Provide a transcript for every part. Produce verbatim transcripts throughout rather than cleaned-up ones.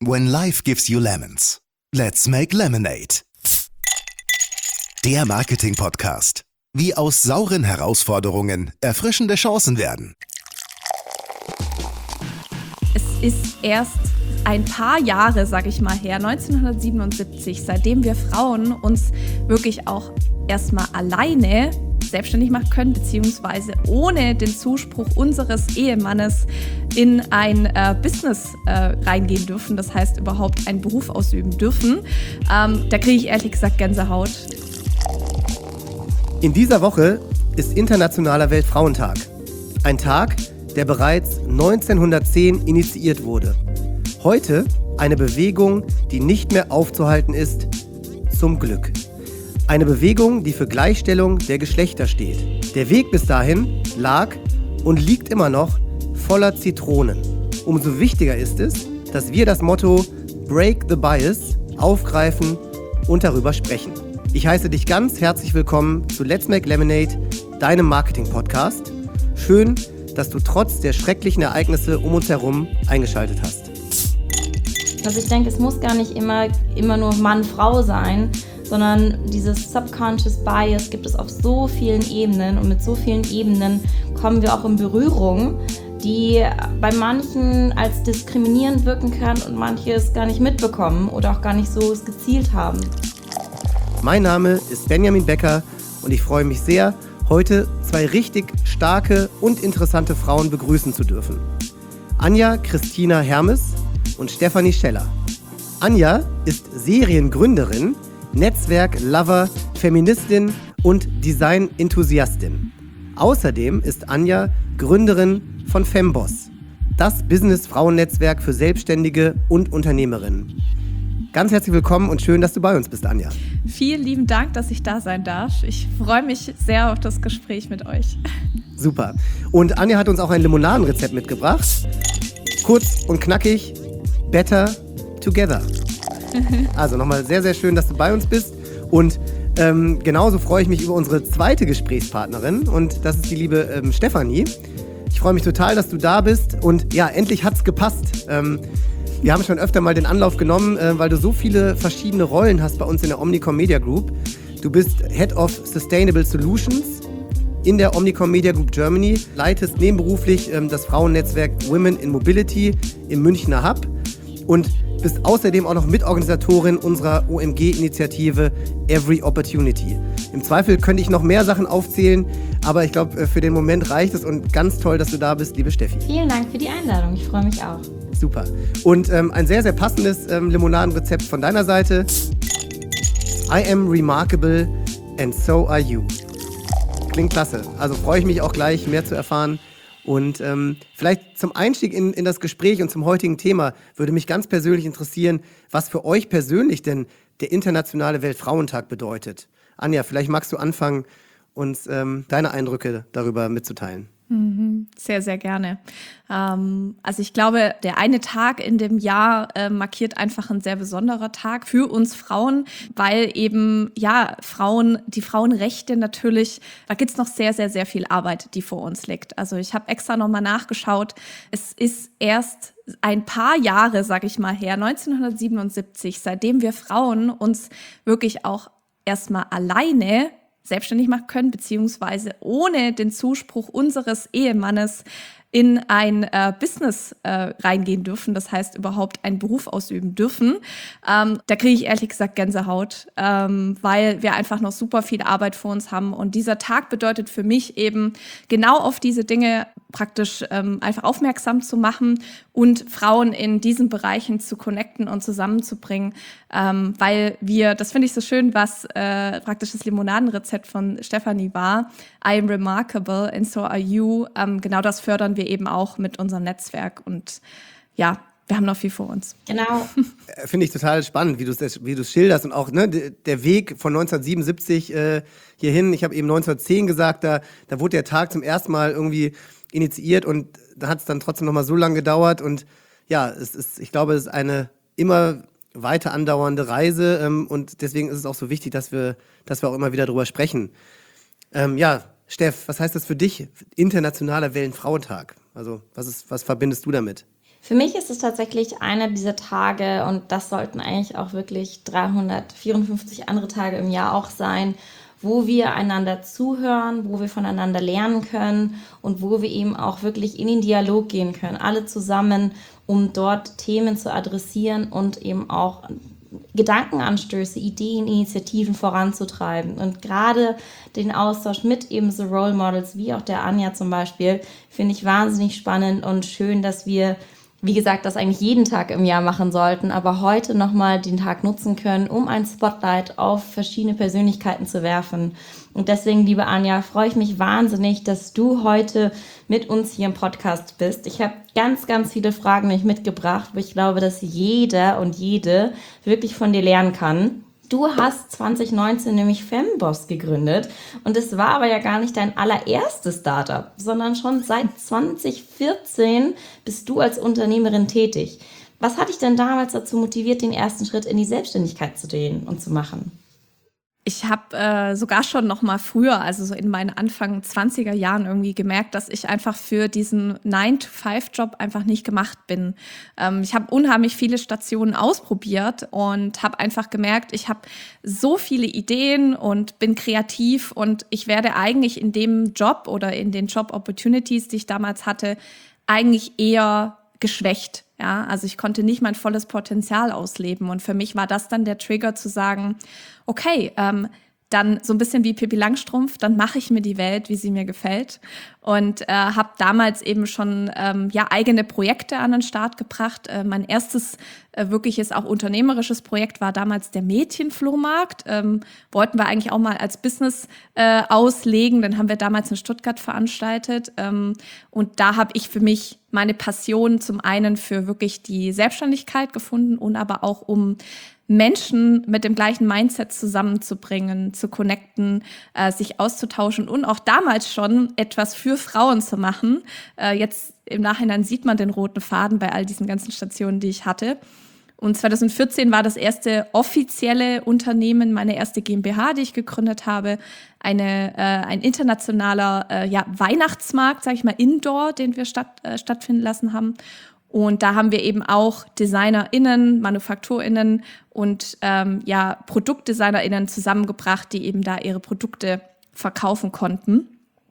When life gives you lemons, let's make lemonade. Der Marketing-Podcast. Wie aus sauren Herausforderungen erfrischende Chancen werden. Es ist erst ein paar Jahre, sag ich mal, her, neunzehnhundertsiebenundsiebzig, seitdem wir Frauen uns wirklich auch erstmal alleine selbstständig machen können, beziehungsweise ohne den Zuspruch unseres Ehemannes in ein äh, Business äh, reingehen dürfen, das heißt überhaupt einen Beruf ausüben dürfen. Ähm, da kriege ich ehrlich gesagt Gänsehaut. In dieser Woche ist Internationaler Weltfrauentag. Ein Tag, der bereits neunzehnhundertzehn initiiert wurde. Heute eine Bewegung, die nicht mehr aufzuhalten ist, zum Glück. Eine Bewegung, die für Gleichstellung der Geschlechter steht. Der Weg bis dahin lag und liegt immer noch voller Zitronen. Umso wichtiger ist es, dass wir das Motto Break the Bias aufgreifen und darüber sprechen. Ich heiße dich ganz herzlich willkommen zu Let's Make Lemonade, deinem Marketing-Podcast. Schön, dass du trotz der schrecklichen Ereignisse um uns herum eingeschaltet hast. Also ich denke, es muss gar nicht immer, immer nur Mann-Frau sein, sondern dieses Subconscious Bias gibt es auf so vielen Ebenen und mit so vielen Ebenen kommen wir auch in Berührung, die bei manchen als diskriminierend wirken kann und manche es gar nicht mitbekommen oder auch gar nicht so es gezielt haben. Mein Name ist Benjamin Becker und ich freue mich sehr, heute zwei richtig starke und interessante Frauen begrüßen zu dürfen. Anja Christina Hermes und Stefanie Scheller. Anja ist Seriengründerin, Netzwerk-Lover, Feministin und Design-Enthusiastin. Außerdem ist Anja Gründerin von Femboss, das Business-Frauennetzwerk für Selbstständige und Unternehmerinnen. Ganz herzlich willkommen und schön, dass du bei uns bist, Anja. Vielen lieben Dank, dass ich da sein darf. Ich freue mich sehr auf das Gespräch mit euch. Super. Und Anja hat uns auch ein Limonadenrezept mitgebracht. Kurz und knackig, better together. Also nochmal sehr, sehr schön, dass du bei uns bist. Und ähm, genauso freue ich mich über unsere zweite Gesprächspartnerin. Und das ist die liebe ähm, Stefanie. Ich freue mich total, dass du da bist. Und ja, endlich hat's gepasst. Ähm, wir haben schon öfter mal den Anlauf genommen, äh, weil du so viele verschiedene Rollen hast bei uns in der Omnicom Media Group. Du bist Head of Sustainable Solutions in der Omnicom Media Group Germany, leitest nebenberuflich ähm, das Frauennetzwerk Women in Mobility im Münchner Hub und bist außerdem auch noch Mitorganisatorin unserer O M G-Initiative Every Opportunity. Im Zweifel könnte ich noch mehr Sachen aufzählen, aber ich glaube, für den Moment reicht es und ganz toll, dass du da bist, liebe Steffi. Vielen Dank für die Einladung, ich freue mich auch. Super. Und ähm, ein sehr, sehr passendes ähm, Limonadenrezept von deiner Seite. I am remarkable and so are you. Klingt klasse. Also freue ich mich auch gleich, mehr zu erfahren. Und ähm, vielleicht zum Einstieg in, in das Gespräch und zum heutigen Thema würde mich ganz persönlich interessieren, was für euch persönlich denn der Internationale Weltfrauentag bedeutet. Anja, vielleicht magst du anfangen, uns ähm, deine Eindrücke darüber mitzuteilen. Sehr, sehr gerne. Ähm, also ich glaube, der eine Tag in dem Jahr äh, markiert einfach ein sehr besonderer Tag für uns Frauen, weil eben, ja, Frauen, die Frauenrechte natürlich, da gibt's noch sehr, sehr, sehr viel Arbeit, die vor uns liegt. Also ich habe extra nochmal nachgeschaut. Es ist erst ein paar Jahre, sag ich mal, her, neunzehnhundertsiebenundsiebzig, seitdem wir Frauen uns wirklich auch erstmal alleine selbstständig machen können, beziehungsweise ohne den Zuspruch unseres Ehemannes in ein äh, Business äh, reingehen dürfen, das heißt überhaupt einen Beruf ausüben dürfen. Ähm, da kriege ich ehrlich gesagt Gänsehaut, ähm, weil wir einfach noch super viel Arbeit vor uns haben. Und dieser Tag bedeutet für mich eben genau auf diese Dinge praktisch ähm, einfach aufmerksam zu machen und Frauen in diesen Bereichen zu connecten und zusammenzubringen, ähm, weil wir, das finde ich so schön, was äh, praktisch das Limonadenrezept von Stefanie war, I am remarkable and so are you, ähm, genau das fördern wir eben auch mit unserem Netzwerk und ja, wir haben noch viel vor uns. Genau. Finde ich total spannend, wie du es wie du es schilderst und auch ne, der Weg von neunzehnhundertsiebenundsiebzig äh, hierhin. Ich habe eben neunzehnhundertzehn gesagt, da, da wurde der Tag zum ersten Mal irgendwie initiiert und da hat es dann trotzdem noch mal so lange gedauert und ja, es ist, ich glaube, es ist eine immer weiter andauernde Reise ähm, und deswegen ist es auch so wichtig, dass wir, dass wir auch immer wieder drüber sprechen. Ähm, ja, Steff, was heißt das für dich, Internationaler Weltfrauentag? Also was ist, was verbindest du damit? Für mich ist es tatsächlich einer dieser Tage, und das sollten eigentlich auch wirklich dreihundertvierundfünfzig andere Tage im Jahr auch sein, wo wir einander zuhören, wo wir voneinander lernen können und wo wir eben auch wirklich in den Dialog gehen können, alle zusammen, um dort Themen zu adressieren und eben auch Gedankenanstöße, Ideen, Initiativen voranzutreiben. Und gerade den Austausch mit eben so Role Models wie auch der Anja zum Beispiel, finde ich wahnsinnig spannend und schön, dass wir, wie gesagt, das eigentlich jeden Tag im Jahr machen sollten, aber heute nochmal den Tag nutzen können, um ein Spotlight auf verschiedene Persönlichkeiten zu werfen. Und deswegen, liebe Anja, freue ich mich wahnsinnig, dass du heute mit uns hier im Podcast bist. Ich habe ganz, ganz viele Fragen nicht mitgebracht, wo ich glaube, dass jeder und jede wirklich von dir lernen kann. Du hast zwanzig neunzehn nämlich Femboss gegründet und es war aber ja gar nicht dein allererstes Startup, sondern schon seit zwanzig vierzehn bist du als Unternehmerin tätig. Was hat dich denn damals dazu motiviert, den ersten Schritt in die Selbstständigkeit zu gehen und zu machen? Ich habe äh, sogar schon noch mal früher, also so in meinen Anfang zwanziger Jahren irgendwie gemerkt, dass ich einfach für diesen nine to five Job einfach nicht gemacht bin. Ähm, ich habe unheimlich viele Stationen ausprobiert und habe einfach gemerkt, ich habe so viele Ideen und bin kreativ und ich werde eigentlich in dem Job oder in den Job-Opportunities, die ich damals hatte, eigentlich eher geschwächt. Ja, also ich konnte nicht mein volles Potenzial ausleben und für mich war das dann der Trigger zu sagen, okay, ähm, dann so ein bisschen wie Pippi Langstrumpf, dann mache ich mir die Welt, wie sie mir gefällt und äh, habe damals eben schon ähm, ja eigene Projekte an den Start gebracht. Äh, mein erstes äh, wirkliches auch unternehmerisches Projekt war damals der Mädchenflohmarkt. Ähm, wollten wir eigentlich auch mal als Business äh, auslegen, den haben wir damals in Stuttgart veranstaltet ähm, und da habe ich für mich meine Passion zum einen für wirklich die Selbstständigkeit gefunden und aber auch um Menschen mit dem gleichen Mindset zusammenzubringen, zu connecten, äh, sich auszutauschen und auch damals schon etwas für Frauen zu machen. Äh, jetzt im Nachhinein sieht man den roten Faden bei all diesen ganzen Stationen, die ich hatte. Und zwanzig vierzehn war das erste offizielle Unternehmen, meine erste GmbH, die ich gegründet habe, eine äh, ein internationaler äh, ja, Weihnachtsmarkt, sage ich mal, Indoor, den wir statt, äh, stattfinden lassen haben. Und da haben wir eben auch DesignerInnen, ManufakturInnen und ähm, ja, ProduktdesignerInnen zusammengebracht, die eben da ihre Produkte verkaufen konnten.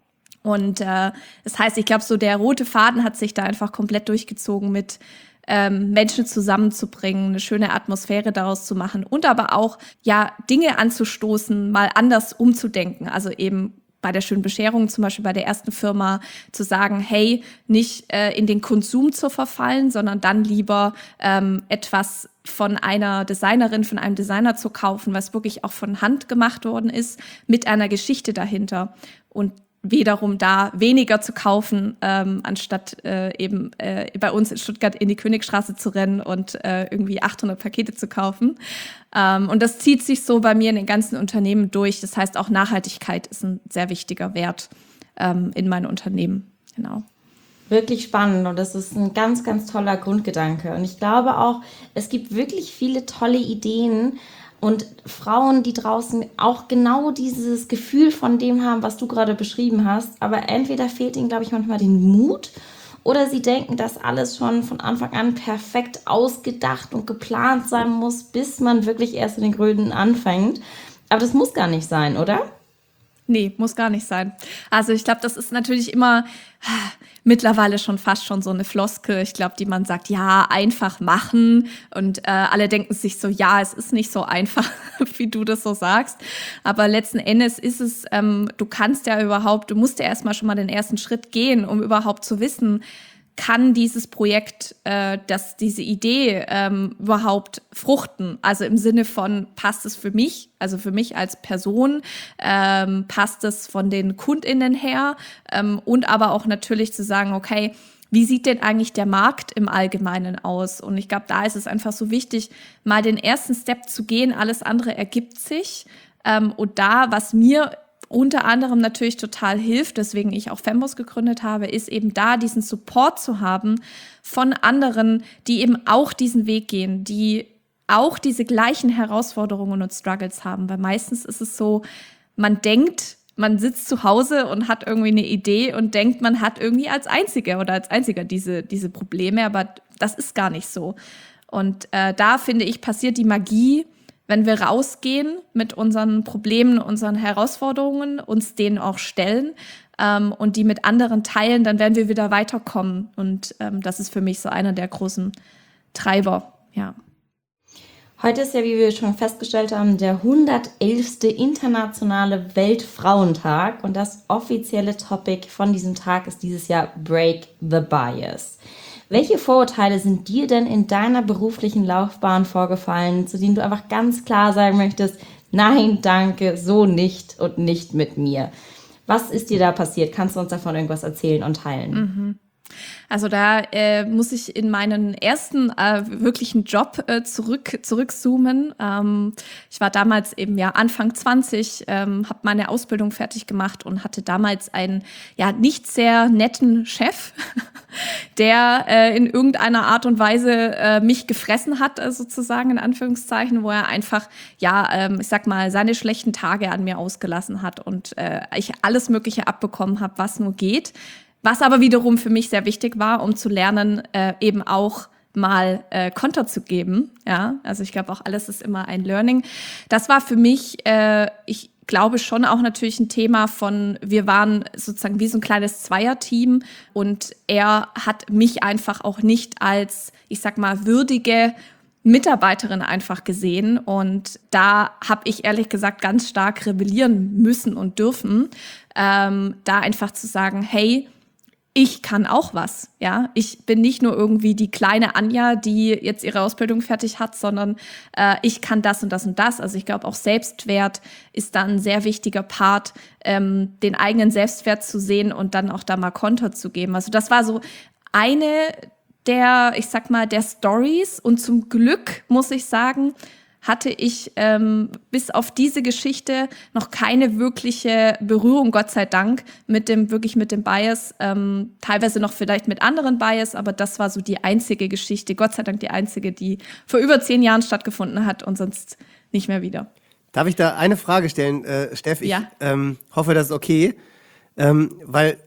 Und äh, das heißt, ich glaube, so der rote Faden hat sich da einfach komplett durchgezogen mit ähm, Menschen zusammenzubringen, eine schöne Atmosphäre daraus zu machen und aber auch ja Dinge anzustoßen, mal anders umzudenken. Also eben bei der schönen Bescherung, zum Beispiel bei der ersten Firma, zu sagen, hey, nicht äh, in den Konsum zu verfallen, sondern dann lieber ähm, etwas von einer Designerin, von einem Designer zu kaufen, was wirklich auch von Hand gemacht worden ist, mit einer Geschichte dahinter. Und wiederum da weniger zu kaufen, ähm, anstatt äh, eben äh, bei uns in Stuttgart in die Königstraße zu rennen und äh, irgendwie achthundert Pakete zu kaufen. Ähm, und das zieht sich so bei mir in den ganzen Unternehmen durch. Das heißt, auch Nachhaltigkeit ist ein sehr wichtiger Wert ähm, in meinen Unternehmen. Genau. Wirklich spannend und das ist ein ganz, ganz toller Grundgedanke. Und ich glaube auch, es gibt wirklich viele tolle Ideen, und Frauen, die draußen auch genau dieses Gefühl von dem haben, was du gerade beschrieben hast. Aber entweder fehlt ihnen, glaube ich, manchmal den Mut oder sie denken, dass alles schon von Anfang an perfekt ausgedacht und geplant sein muss, bis man wirklich erst in den Gründen anfängt. Aber das muss gar nicht sein, oder? Nee, muss gar nicht sein. Also ich glaube, das ist natürlich immer mittlerweile schon fast schon so eine Floskel. Ich glaube, die man sagt, ja, einfach machen. Und äh, alle denken sich so, ja, es ist nicht so einfach, wie du das so sagst. Aber letzten Endes ist es, ähm, du kannst ja überhaupt, du musst ja erstmal schon mal den ersten Schritt gehen, um überhaupt zu wissen, kann dieses Projekt, äh, dass diese Idee ähm, überhaupt fruchten? Also im Sinne von, passt es für mich, also für mich als Person, ähm, passt es von den KundInnen her ähm, und aber auch natürlich zu sagen, okay, wie sieht denn eigentlich der Markt im Allgemeinen aus? Und ich glaube, da ist es einfach so wichtig, mal den ersten Step zu gehen, alles andere ergibt sich. Ähm, und da, was mir unter anderem natürlich total hilft, weswegen ich auch Femboss gegründet habe, ist eben da diesen Support zu haben von anderen, die eben auch diesen Weg gehen, die auch diese gleichen Herausforderungen und Struggles haben. Weil meistens ist es so, man denkt, man sitzt zu Hause und hat irgendwie eine Idee und denkt, man hat irgendwie als Einzige oder als Einziger diese, diese Probleme. Aber das ist gar nicht so. Und äh, da, finde ich, passiert die Magie, wenn wir rausgehen mit unseren Problemen, unseren Herausforderungen, uns denen auch stellen ähm, und die mit anderen teilen, dann werden wir wieder weiterkommen. Und ähm, das ist für mich so einer der großen Treiber, ja. Heute ist ja, wie wir schon festgestellt haben, der hundertelfte internationale Weltfrauentag und das offizielle Topic von diesem Tag ist dieses Jahr Break the Bias. Welche Vorurteile sind dir denn in deiner beruflichen Laufbahn vorgefallen, zu denen du einfach ganz klar sagen möchtest, nein, danke, so nicht und nicht mit mir? Was ist dir da passiert? Kannst du uns davon irgendwas erzählen und teilen? Mhm. Also da äh, muss ich in meinen ersten äh, wirklichen Job äh, zurück zurückzoomen. Ähm, ich war damals eben ja Anfang zwanzig, ähm, habe meine Ausbildung fertig gemacht und hatte damals einen ja nicht sehr netten Chef, der äh, in irgendeiner Art und Weise äh, mich gefressen hat, äh, sozusagen in Anführungszeichen, wo er einfach ja ähm, ich sag mal seine schlechten Tage an mir ausgelassen hat und äh, ich alles Mögliche abbekommen habe, was nur geht. Was aber wiederum für mich sehr wichtig war, um zu lernen, äh, eben auch mal äh, Konter zu geben. Ja, also ich glaube auch alles ist immer ein Learning. Das war für mich, äh, ich glaube schon auch natürlich ein Thema von, wir waren sozusagen wie so ein kleines Zweierteam und er hat mich einfach auch nicht als, ich sag mal, würdige Mitarbeiterin einfach gesehen und da habe ich ehrlich gesagt ganz stark rebellieren müssen und dürfen, ähm, da einfach zu sagen, hey, ich kann auch was, ja. Ich bin nicht nur irgendwie die kleine Anja, die jetzt ihre Ausbildung fertig hat, sondern äh, ich kann das und das und das. Also ich glaube auch Selbstwert ist da ein sehr wichtiger Part, ähm, den eigenen Selbstwert zu sehen und dann auch da mal Konter zu geben. Also das war so eine der, ich sag mal, der Stories und zum Glück muss ich sagen, hatte ich ähm, bis auf diese Geschichte noch keine wirkliche Berührung, Gott sei Dank, mit dem wirklich mit dem Bias. Ähm, teilweise noch vielleicht mit anderen Bias, aber das war so die einzige Geschichte, Gott sei Dank die einzige, die vor über zehn Jahren stattgefunden hat und sonst nicht mehr wieder. Darf ich da eine Frage stellen, äh, Steff? Ich ja. ähm, hoffe, das ist okay, ähm, weil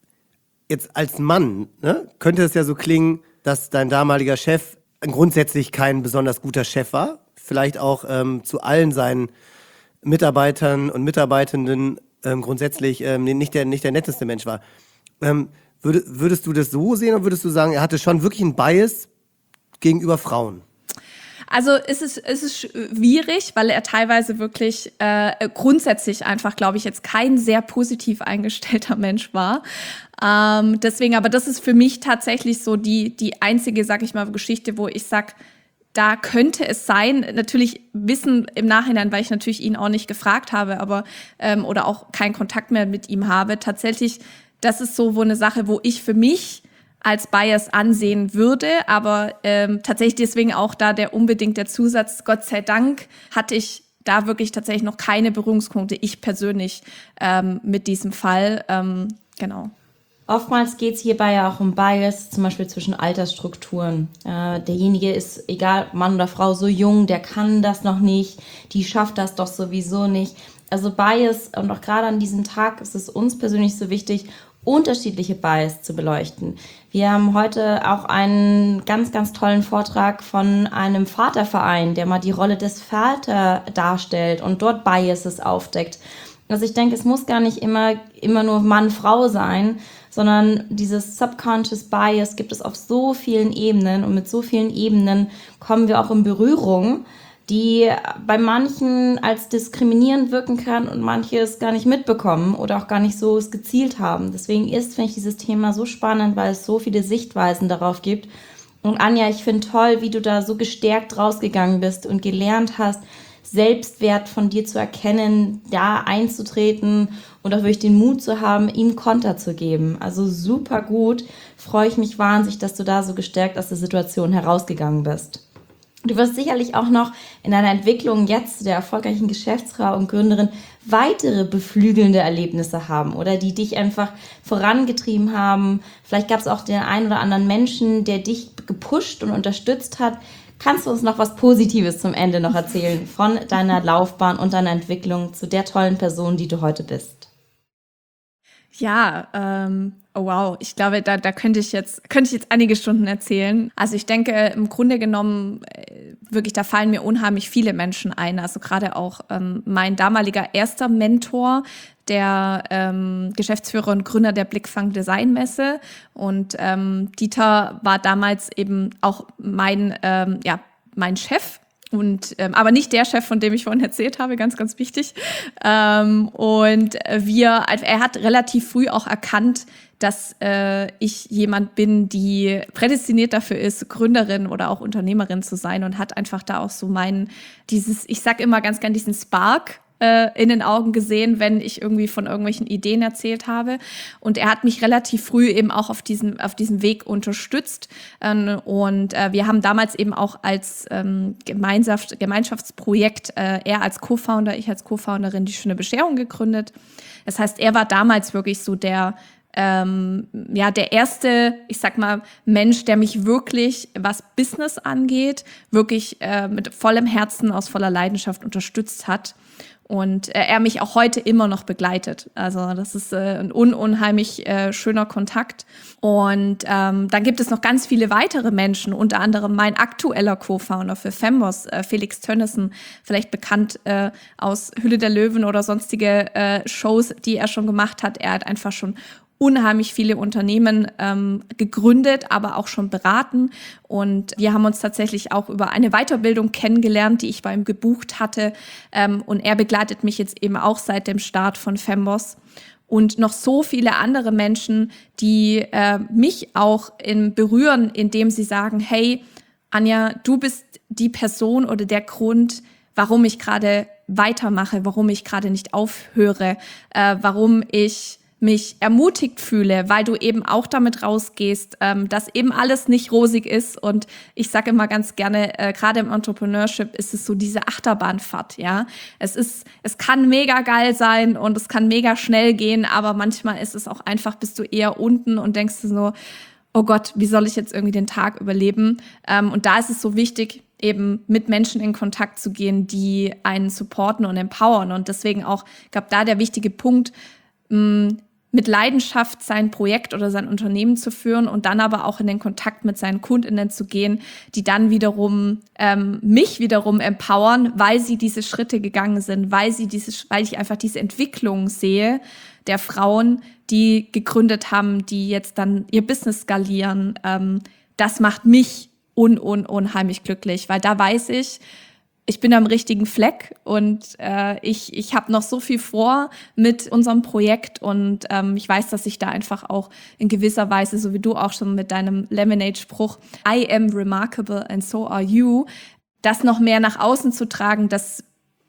jetzt als Mann, ne, könnte es ja so klingen, dass dein damaliger Chef grundsätzlich kein besonders guter Chef war. Vielleicht auch ähm, zu allen seinen Mitarbeitern und Mitarbeitenden ähm, grundsätzlich ähm, nicht, der, nicht der netteste Mensch war. Ähm, würd, würdest du das so sehen oder würdest du sagen, er hatte schon wirklich einen Bias gegenüber Frauen? Also es ist, es ist schwierig, weil er teilweise wirklich äh, grundsätzlich einfach, glaube ich, jetzt kein sehr positiv eingestellter Mensch war. Ähm, deswegen, aber das ist für mich tatsächlich so die, die einzige, sag ich mal, Geschichte, wo ich sag, da könnte es sein, natürlich wissen im Nachhinein, weil ich natürlich ihn auch nicht gefragt habe, aber ähm, oder auch keinen Kontakt mehr mit ihm habe. Tatsächlich, das ist so wo eine Sache, wo ich für mich als Bias ansehen würde, aber ähm, tatsächlich deswegen auch da der unbedingt der Zusatz, Gott sei Dank hatte ich da wirklich tatsächlich noch keine Berührungspunkte, ich persönlich ähm, mit diesem Fall, ähm, genau. Oftmals geht es hierbei ja auch um Bias, zum Beispiel zwischen Altersstrukturen. Äh, derjenige ist, egal Mann oder Frau, so jung, der kann das noch nicht, die schafft das doch sowieso nicht. Also Bias, und auch gerade an diesem Tag ist es uns persönlich so wichtig, unterschiedliche Bias zu beleuchten. Wir haben heute auch einen ganz, ganz tollen Vortrag von einem Vaterverein, der mal die Rolle des Vaters darstellt und dort Biases aufdeckt. Also ich denke, es muss gar nicht immer, immer nur Mann-Frau sein, sondern dieses Subconscious Bias gibt es auf so vielen Ebenen und mit so vielen Ebenen kommen wir auch in Berührung, die bei manchen als diskriminierend wirken kann und manche es gar nicht mitbekommen oder auch gar nicht so es gezielt haben. Deswegen ist, finde ich, dieses Thema so spannend, weil es so viele Sichtweisen darauf gibt. Und Anja, ich finde toll, wie du da so gestärkt rausgegangen bist und gelernt hast, Selbstwert von dir zu erkennen, da einzutreten und auch wirklich den Mut zu haben, ihm Konter zu geben. Also super gut. Freue ich mich wahnsinnig, dass du da so gestärkt aus der Situation herausgegangen bist. Du wirst sicherlich auch noch in deiner Entwicklung jetzt der erfolgreichen Geschäftsfrau und Gründerin weitere beflügelnde Erlebnisse haben oder die dich einfach vorangetrieben haben. Vielleicht gab es auch den einen oder anderen Menschen, der dich gepusht und unterstützt hat. Kannst du uns noch was Positives zum Ende noch erzählen von deiner Laufbahn und deiner Entwicklung zu der tollen Person, die du heute bist? Ja, ähm, oh wow, ich glaube, da, da könnte ich jetzt könnte ich jetzt einige Stunden erzählen. Also ich denke, im Grunde genommen, äh, wirklich, da fallen mir unheimlich viele Menschen ein. Also gerade auch ähm, mein damaliger erster Mentor, der ähm, Geschäftsführer und Gründer der Blickfang Design Messe. Und ähm, Dieter war damals eben auch mein, ähm, ja, mein Chef. Und, ähm, aber nicht der Chef, von dem ich vorhin erzählt habe, ganz, ganz wichtig. Ähm, und wir, er hat relativ früh auch erkannt, dass äh, ich jemand bin, die prädestiniert dafür ist, Gründerin oder auch Unternehmerin zu sein, und hat einfach da auch so meinen, dieses, ich sag immer ganz gern diesen Spark in den Augen gesehen, wenn ich irgendwie von irgendwelchen Ideen erzählt habe. Und er hat mich relativ früh eben auch auf diesem, auf diesem Weg unterstützt. Und wir haben damals eben auch als Gemeinschaft, Gemeinschaftsprojekt, er als Co-Founder, ich als Co-Founderin, die Schöne Bescherung gegründet. Das heißt, er war damals wirklich so der, ähm, ja, der erste, ich sag mal, Mensch, der mich wirklich, was Business angeht, wirklich äh, mit vollem Herzen, aus voller Leidenschaft unterstützt hat. Und äh, er mich auch heute immer noch begleitet. Also das ist äh, ein un- unheimlich äh, schöner Kontakt. Und ähm, dann gibt es noch ganz viele weitere Menschen, unter anderem mein aktueller Co-Founder für Femboss, äh, Felix Tönnissen, vielleicht bekannt äh, aus Hülle der Löwen oder sonstige äh, Shows, die er schon gemacht hat. Er hat einfach schon unheimlich viele Unternehmen ähm, gegründet, aber auch schon beraten. Und wir haben uns tatsächlich auch über eine Weiterbildung kennengelernt, die ich bei ihm gebucht hatte. Ähm, und er begleitet mich jetzt eben auch seit dem Start von Femboss. Und noch so viele andere Menschen, die äh, mich auch in, berühren, indem sie sagen, hey, Anja, du bist die Person oder der Grund, warum ich gerade weitermache, warum ich gerade nicht aufhöre, äh, warum ich mich ermutigt fühle, weil du eben auch damit rausgehst, ähm, dass eben alles nicht rosig ist. Und ich sage immer ganz gerne, äh, gerade im Entrepreneurship ist es so diese Achterbahnfahrt, ja. Es ist, es kann mega geil sein und es kann mega schnell gehen, aber manchmal ist es auch einfach, bist du eher unten und denkst du so, oh Gott, wie soll ich jetzt irgendwie den Tag überleben? Ähm, und da ist es so wichtig, eben mit Menschen in Kontakt zu gehen, die einen supporten und empowern. Und deswegen auch, ich glaube, da der wichtige Punkt, mh, mit Leidenschaft sein Projekt oder sein Unternehmen zu führen und dann aber auch in den Kontakt mit seinen KundInnen zu gehen, die dann wiederum ähm, mich wiederum empowern, weil sie diese Schritte gegangen sind, weil sie diese, weil ich einfach diese Entwicklung sehe der Frauen, die gegründet haben, die jetzt dann ihr Business skalieren. Ähm, das macht mich un, un, unheimlich glücklich, weil da weiß ich, ich bin am richtigen Fleck und äh, ich ich habe noch so viel vor mit unserem Projekt und ähm, ich weiß, dass ich da einfach auch in gewisser Weise, so wie du auch schon mit deinem Lemonade-Spruch, I am remarkable and so are you, das noch mehr nach außen zu tragen, das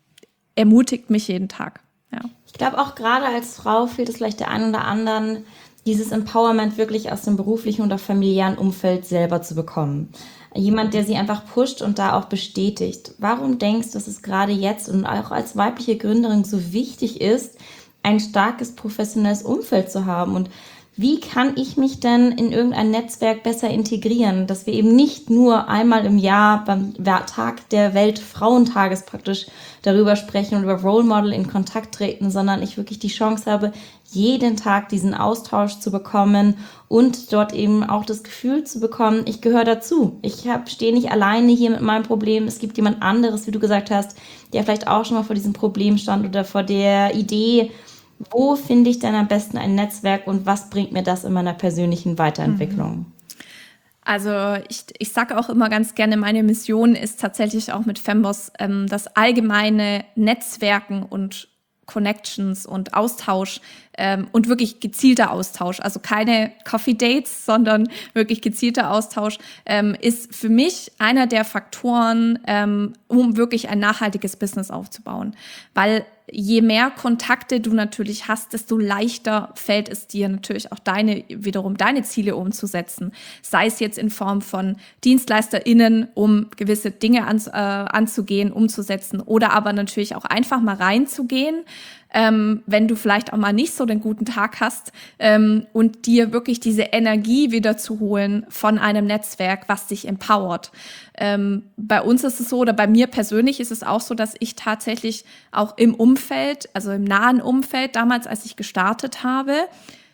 ermutigt mich jeden Tag. Ja. Ich glaube auch gerade als Frau fehlt es vielleicht der einen oder anderen, dieses Empowerment wirklich aus dem beruflichen oder familiären Umfeld selber zu bekommen. Jemand, der sie einfach pusht und da auch bestätigt. Warum denkst du, dass es gerade jetzt und auch als weibliche Gründerin so wichtig ist, ein starkes professionelles Umfeld zu haben? Und wie kann ich mich denn in irgendein Netzwerk besser integrieren, dass wir eben nicht nur einmal im Jahr beim Tag der Weltfrauentages praktisch darüber sprechen und über Role Model in Kontakt treten, sondern ich wirklich die Chance habe, jeden Tag diesen Austausch zu bekommen und dort eben auch das Gefühl zu bekommen, ich gehöre dazu. Ich stehe nicht alleine hier mit meinem Problem. Es gibt jemand anderes, wie du gesagt hast, der vielleicht auch schon mal vor diesem Problem stand oder vor der Idee, wo finde ich denn am besten ein Netzwerk und was bringt mir das in meiner persönlichen Weiterentwicklung? Also ich, ich sage auch immer ganz gerne, meine Mission ist tatsächlich auch mit Femboss ähm, das allgemeine Netzwerken und Connections und Austausch ähm, und wirklich gezielter Austausch, also keine Coffee Dates, sondern wirklich gezielter Austausch, ähm, ist für mich einer der Faktoren, ähm, um wirklich ein nachhaltiges Business aufzubauen. Weil je mehr Kontakte du natürlich hast, desto leichter fällt es dir natürlich auch deine, wiederum deine Ziele umzusetzen. Sei es jetzt in Form von DienstleisterInnen, um gewisse Dinge an, äh, anzugehen, umzusetzen oder aber natürlich auch einfach mal reinzugehen, ähm, wenn du vielleicht auch mal nicht so den guten Tag hast ähm, und dir wirklich diese Energie wieder zu holen von einem Netzwerk, was dich empowert. Ähm, bei uns ist es so, oder bei mir persönlich ist es auch so, dass ich tatsächlich auch im Umfeld, also im nahen Umfeld, damals, als ich gestartet habe,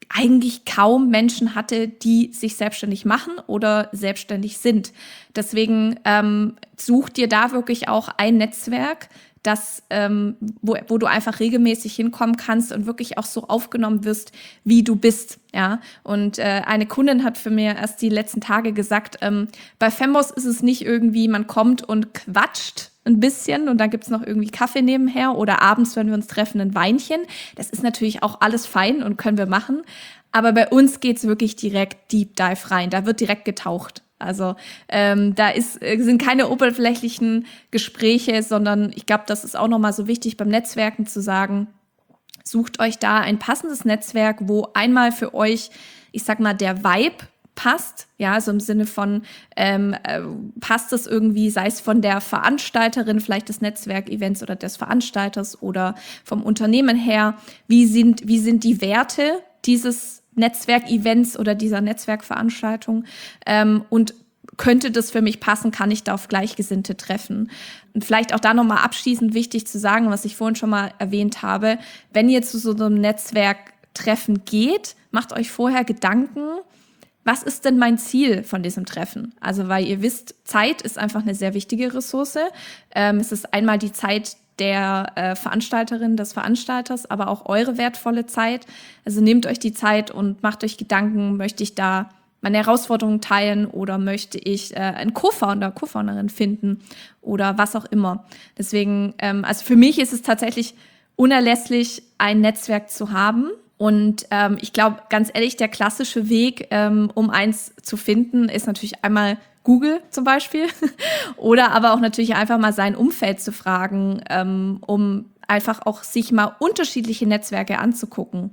eigentlich kaum Menschen hatte, die sich selbstständig machen oder selbstständig sind. Deswegen ähm, such dir da wirklich auch ein Netzwerk, das, ähm, wo, wo du einfach regelmäßig hinkommen kannst und wirklich auch so aufgenommen wirst, wie du bist. Ja? Und äh, eine Kundin hat für mir erst die letzten Tage gesagt, ähm, bei Fembos ist es nicht irgendwie, man kommt und quatscht ein bisschen und dann gibt's noch irgendwie Kaffee nebenher oder abends, wenn wir uns treffen, ein Weinchen. Das ist natürlich auch alles fein und können wir machen. Aber bei uns geht's wirklich direkt Deep Dive rein. Da wird direkt getaucht. Also ähm, da ist, sind keine oberflächlichen Gespräche, sondern ich glaube, das ist auch nochmal so wichtig beim Netzwerken zu sagen, sucht euch da ein passendes Netzwerk, wo einmal für euch, ich sag mal, der Vibe passt, ja, also im Sinne von, ähm, äh, passt es irgendwie, sei es von der Veranstalterin, vielleicht des Netzwerkevents oder des Veranstalters oder vom Unternehmen her, wie sind, wie sind die Werte dieses Netzwerkevents oder dieser Netzwerkveranstaltung ähm, und könnte das für mich passen, kann ich da auf Gleichgesinnte treffen. Und vielleicht auch da nochmal abschließend wichtig zu sagen, was ich vorhin schon mal erwähnt habe, wenn ihr zu so einem Netzwerktreffen geht, macht euch vorher Gedanken, was ist denn mein Ziel von diesem Treffen? Also weil ihr wisst, Zeit ist einfach eine sehr wichtige Ressource. Ähm, es ist einmal die Zeit der äh, Veranstalterin, des Veranstalters, aber auch eure wertvolle Zeit. Also nehmt euch die Zeit und macht euch Gedanken, möchte ich da meine Herausforderungen teilen oder möchte ich äh, einen Co-Founder, Co-Founderin finden oder was auch immer. Deswegen, ähm, also für mich ist es tatsächlich unerlässlich, ein Netzwerk zu haben. Und ähm, ich glaube, ganz ehrlich, der klassische Weg, ähm, um eins zu finden, ist natürlich einmal Google zum Beispiel oder aber auch natürlich einfach mal sein Umfeld zu fragen, ähm, um einfach auch sich mal unterschiedliche Netzwerke anzugucken.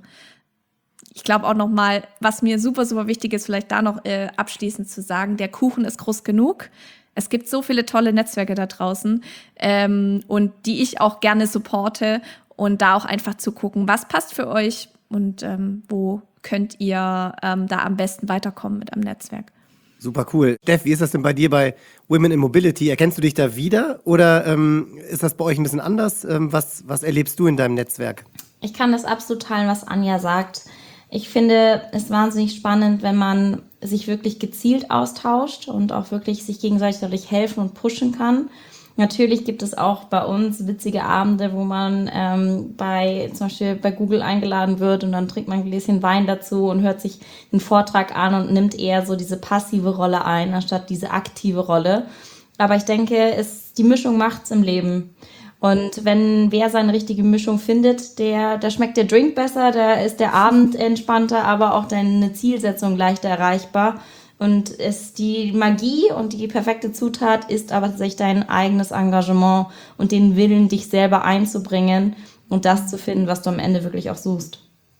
Ich glaube auch noch mal, was mir super, super wichtig ist, vielleicht da noch äh, abschließend zu sagen, der Kuchen ist groß genug. Es gibt so viele tolle Netzwerke da draußen ähm, und die ich auch gerne supporte und da auch einfach zu gucken, was passt für euch und ähm, wo könnt ihr ähm, da am besten weiterkommen mit einem Netzwerk. Super cool. Steff, wie ist das denn bei dir bei Women in Mobility? Erkennst du dich da wieder oder ähm, ist das bei euch ein bisschen anders? Ähm, was, was erlebst du in deinem Netzwerk? Ich kann das absolut teilen, was Anja sagt. Ich finde es wahnsinnig spannend, wenn man sich wirklich gezielt austauscht und auch wirklich sich gegenseitig dadurch helfen und pushen kann. Natürlich gibt es auch bei uns witzige Abende, wo man ähm, bei zum Beispiel bei Google eingeladen wird und dann trinkt man ein Gläschen Wein dazu und hört sich einen Vortrag an und nimmt eher so diese passive Rolle ein, anstatt diese aktive Rolle. Aber ich denke, es, die Mischung macht's im Leben. Und wenn wer seine richtige Mischung findet, der, da schmeckt der Drink besser, da ist der Abend entspannter, aber auch deine Zielsetzung leichter erreichbar. Und es, die Magie und die perfekte Zutat ist aber tatsächlich dein eigenes Engagement und den Willen, dich selber einzubringen und das zu finden, was du am Ende wirklich auch suchst.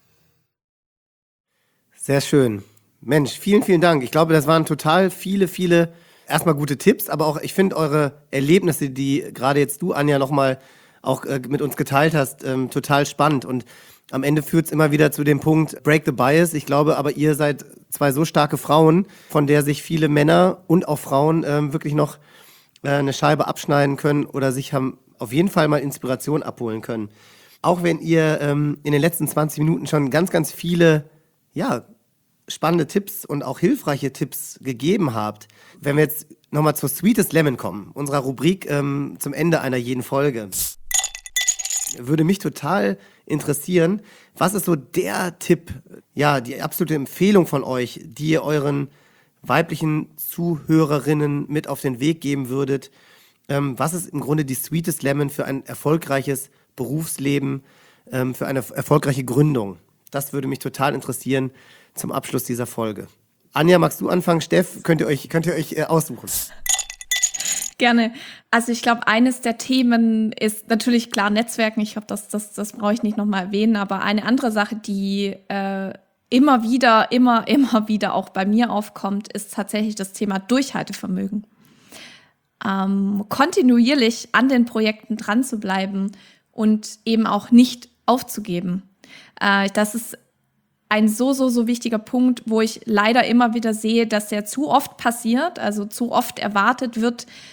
Sehr schön. Mensch, vielen, vielen Dank. Ich glaube, das waren total viele, viele erstmal gute Tipps, aber auch, ich finde eure Erlebnisse, die gerade jetzt du, Anja, nochmal auch äh, mit uns geteilt hast, ähm, total spannend. Und am Ende führt es immer wieder zu dem Punkt, break the bias. Ich glaube aber, ihr seid zwei so starke Frauen, von der sich viele Männer und auch Frauen ähm, wirklich noch äh, eine Scheibe abschneiden können oder sich haben auf jeden Fall mal Inspiration abholen können. Auch wenn ihr ähm, in den letzten zwanzig Minuten schon ganz, ganz viele, ja, spannende Tipps und auch hilfreiche Tipps gegeben habt. Wenn wir jetzt nochmal zur Sweetest Lemon kommen, unserer Rubrik ähm, zum Ende einer jeden Folge, würde mich total interessieren, was ist so der Tipp, ja, die absolute Empfehlung von euch, die ihr euren weiblichen Zuhörerinnen mit auf den Weg geben würdet? Ähm, was ist im Grunde die Sweetest Lemon für ein erfolgreiches Berufsleben, ähm, für eine erfolgreiche Gründung? Das würde mich total interessieren zum Abschluss dieser Folge. Anja, magst du anfangen? Steff, könnt ihr euch, könnt ihr euch äh, aussuchen? Gerne. Also ich glaube, eines der Themen ist natürlich klar Netzwerken. Ich glaube, das, das, das brauche ich nicht nochmal erwähnen. Aber eine andere Sache, die äh, immer wieder, immer, immer wieder auch bei mir aufkommt, ist tatsächlich das Thema Durchhaltevermögen. Ähm, kontinuierlich an den Projekten dran zu bleiben und eben auch nicht aufzugeben. Äh, das ist ein so, so, so wichtiger Punkt, wo ich leider immer wieder sehe, dass der zu oft passiert, also zu oft erwartet wird,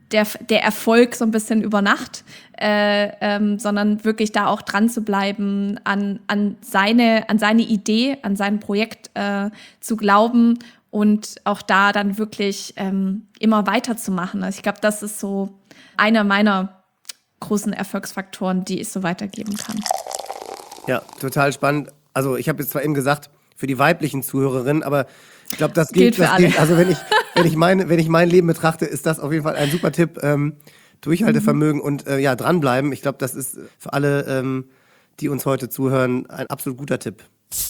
der, der Erfolg so ein bisschen über Nacht, äh, ähm, sondern wirklich da auch dran zu bleiben, an, an, seine, an seine Idee, an sein Projekt äh, zu glauben und auch da dann wirklich ähm, immer weiterzumachen. Also ich glaube, das ist so einer meiner großen Erfolgsfaktoren, die ich so weitergeben kann. Ja, total spannend. Also ich habe jetzt zwar eben gesagt, für die weiblichen Zuhörerinnen, aber ich glaube, das gilt, gilt für das alle. Gilt, also wenn ich, wenn, ich mein, wenn ich mein Leben betrachte, ist das auf jeden Fall ein super Tipp. Ähm, Durchhaltevermögen mhm. und äh, ja, dranbleiben. Ich glaube, das ist für alle, ähm, die uns heute zuhören, ein absolut guter Tipp.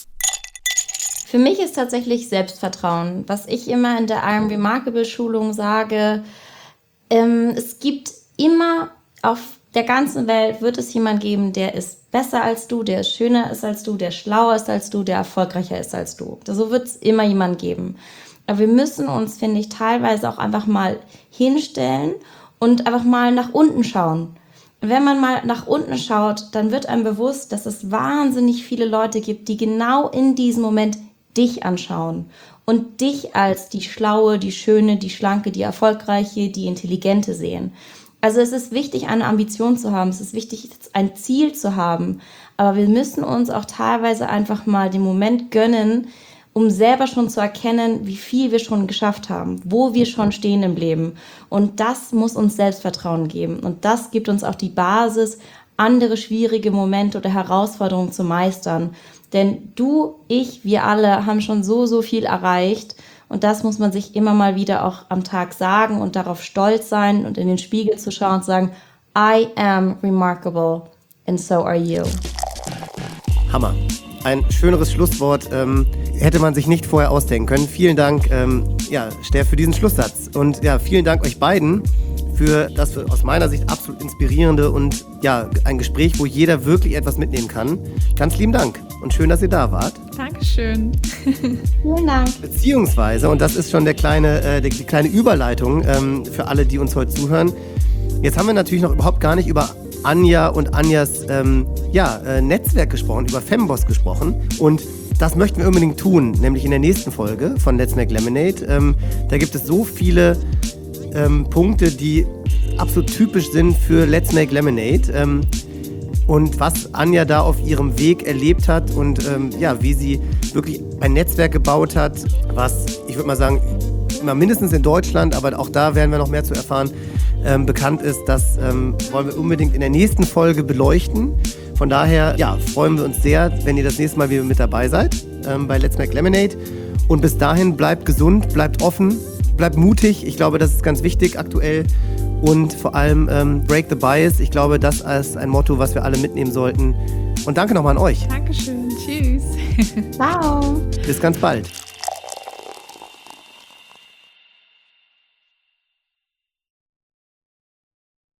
Für mich ist tatsächlich Selbstvertrauen. Was ich immer in der I Am Remarkable Schulung sage, ähm, es gibt immer auf der ganzen Welt wird es jemand geben, der ist besser als du, der schöner ist als du, der schlauer ist als du, der erfolgreicher ist als du. So wird es immer jemand geben. Aber wir müssen uns, finde ich, teilweise auch einfach mal hinstellen und einfach mal nach unten schauen. Und wenn man mal nach unten schaut, dann wird einem bewusst, dass es wahnsinnig viele Leute gibt, die genau in diesem Moment dich anschauen und dich als die Schlaue, die Schöne, die Schlanke, die Erfolgreiche, die Intelligente sehen. Also es ist wichtig, eine Ambition zu haben, es ist wichtig, ein Ziel zu haben, aber wir müssen uns auch teilweise einfach mal den Moment gönnen, um selber schon zu erkennen, wie viel wir schon geschafft haben, wo wir schon stehen im Leben. Und das muss uns Selbstvertrauen geben und das gibt uns auch die Basis, andere schwierige Momente oder Herausforderungen zu meistern. Denn du, ich, wir alle haben schon so, so viel erreicht. Und das muss man sich immer mal wieder auch am Tag sagen und darauf stolz sein und in den Spiegel zu schauen und sagen, I am remarkable and so are you. Hammer. Ein schöneres Schlusswort ähm, hätte man sich nicht vorher ausdenken können. Vielen Dank, ähm, ja, Steff, für diesen Schlusssatz. Und ja, vielen Dank euch beiden für das aus meiner Sicht absolut inspirierende und ja, ein Gespräch, wo jeder wirklich etwas mitnehmen kann. Ganz lieben Dank und schön, dass ihr da wart. Dankeschön. Vielen Dank. Beziehungsweise, und das ist schon der kleine, äh, die, die kleine Überleitung ähm, für alle, die uns heute zuhören. Jetzt haben wir natürlich noch überhaupt gar nicht über Anja und Anjas ähm, ja, äh, Netzwerk gesprochen, über Femboss gesprochen. Und das möchten wir unbedingt tun, nämlich in der nächsten Folge von Let's Make Lemonade. Ähm, da gibt es so viele ähm, Punkte, die absolut typisch sind für Let's Make Lemonade. Ähm, und was Anja da auf ihrem Weg erlebt hat und ähm, ja, wie sie wirklich ein Netzwerk gebaut hat, was, ich würde mal sagen, immer mindestens in Deutschland, aber auch da werden wir noch mehr zu erfahren, ähm, bekannt ist. Das ähm, wollen wir unbedingt in der nächsten Folge beleuchten. Von daher ja, freuen wir uns sehr, wenn ihr das nächste Mal wieder mit dabei seid ähm, bei Let's Make Lemonade. Und bis dahin bleibt gesund, bleibt offen, bleibt mutig. Ich glaube, das ist ganz wichtig aktuell. Und vor allem ähm, Break the Bias. Ich glaube, das ist ein Motto, was wir alle mitnehmen sollten. Und danke nochmal an euch. Dankeschön. Tschüss. Ciao. Bis ganz bald.